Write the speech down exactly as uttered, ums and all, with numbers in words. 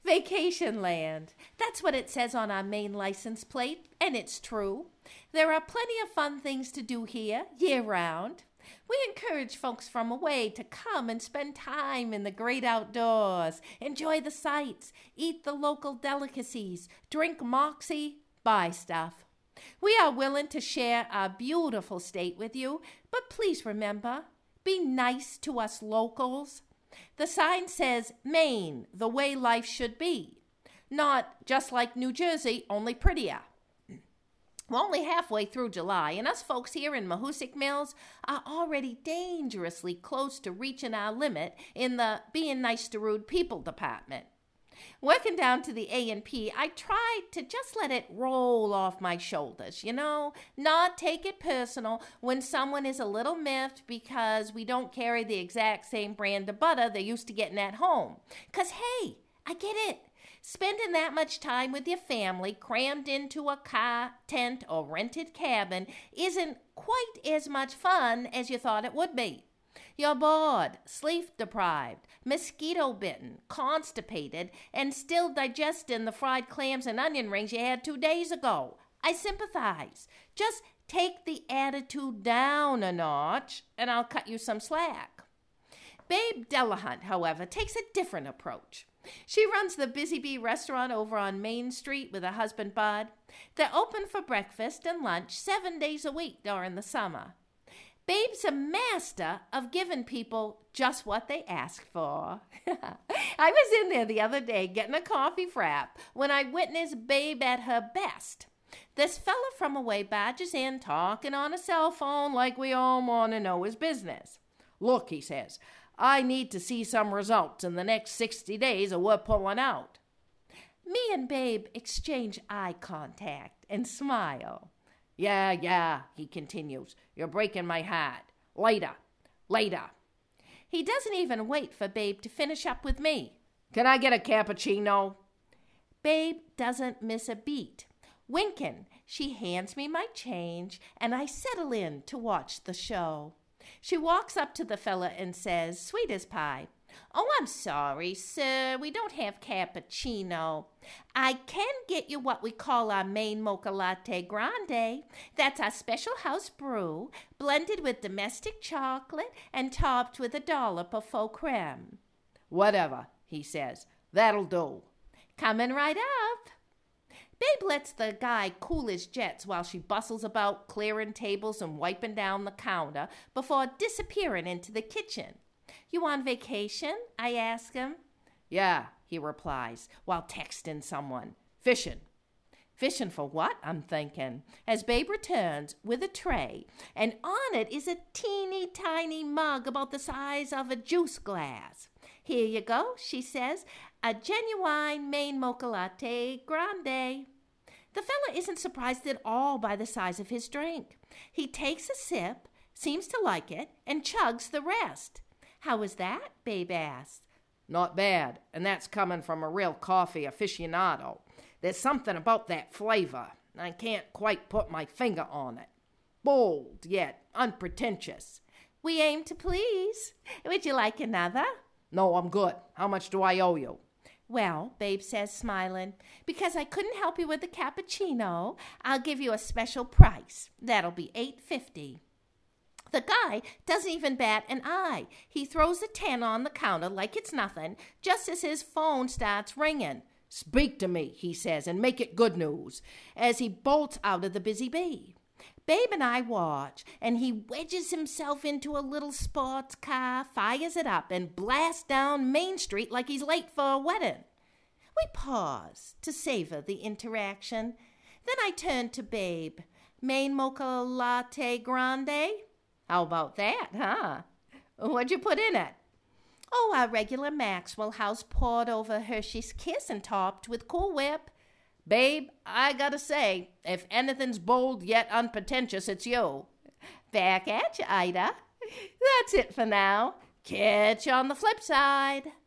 Vacation land. That's what it says on our main license plate, and it's true. There are plenty of fun things to do here, year-round. We encourage folks from away to come and spend time in the great outdoors, enjoy the sights, eat the local delicacies, drink moxie, buy stuff. We are willing to share our beautiful state with you, but please remember, be nice to us locals. The sign says Maine, the way life should be, not just like New Jersey, only prettier. We're only halfway through July, and us folks here in Mahoosic Mills are already dangerously close to reaching our limit in the being nice to rude people department. Working down to the A and P, I tried to just let it roll off my shoulders, you know, not take it personal when someone is a little miffed because we don't carry the exact same brand of butter they're used to getting at home. Because, hey, I get it. Spending that much time with your family crammed into a car, tent, or rented cabin isn't quite as much fun as you thought it would be. You're bored, sleep-deprived, mosquito-bitten, constipated, and still digesting the fried clams and onion rings you had two days ago. I sympathize. Just take the attitude down a notch, and I'll cut you some slack. Babe Delahunt, however, takes a different approach. She runs the Busy Bee restaurant over on Main Street with her husband Bud. They're open for breakfast and lunch seven days a week during the summer. Babe's a master of giving people just what they ask for. I was in there the other day getting a coffee frap when I witnessed Babe at her best. This fella from away barges in talking on a cell phone like we all want to know his business. Look, he says, I need to see some results in the next sixty days or we're pulling out. Me and Babe exchange eye contact and smile. Yeah, yeah, he continues. You're breaking my heart. Later, later. He doesn't even wait for Babe to finish up with me. Can I get a cappuccino? Babe doesn't miss a beat. Winking, she hands me my change, and I settle in to watch the show. She walks up to the fella and says, sweet as pie, oh, I'm sorry, sir, we don't have cappuccino. I can get you what we call our Maine Mocha Latte Grande. That's our special house brew, blended with domestic chocolate and topped with a dollop of faux creme. Whatever, he says, that'll do. Coming right up. Babe lets the guy cool his jets while she bustles about clearing tables and wiping down the counter before disappearing into the kitchen. You on vacation? I ask him. Yeah, he replies, while texting someone. Fishing. Fishing for what? I'm thinking, as Babe returns with a tray, and on it is a teeny tiny mug about the size of a juice glass. Here you go, she says, a genuine Maine Mocha Latte Grande. The fella isn't surprised at all by the size of his drink. He takes a sip, seems to like it, and chugs the rest. How is that? Babe asked. Not bad, and that's coming from a real coffee aficionado. There's something about that flavor. I can't quite put my finger on it. Bold, yet unpretentious. We aim to please. Would you like another? No, I'm good. How much do I owe you? Well, Babe says, smiling, because I couldn't help you with the cappuccino, I'll give you a special price. That'll be eight fifty. The guy doesn't even bat an eye. He throws a ten on the counter like it's nothing, just as his phone starts ringing. Speak to me, he says, and make it good news, as he bolts out of the Busy Bee. Babe and I watch, and he wedges himself into a little sports car, fires it up, and blasts down Main Street like he's late for a wedding. We pause to savor the interaction. Then I turn to Babe. Maine Mocha Latte Grande? How about that, huh? What'd you put in it? Oh, our regular Maxwell House poured over Hershey's Kiss and topped with Cool Whip. Babe, I gotta say, if anything's bold yet unpretentious, it's you. Back at you, Ida. That's it for now. Catch you on the flip side.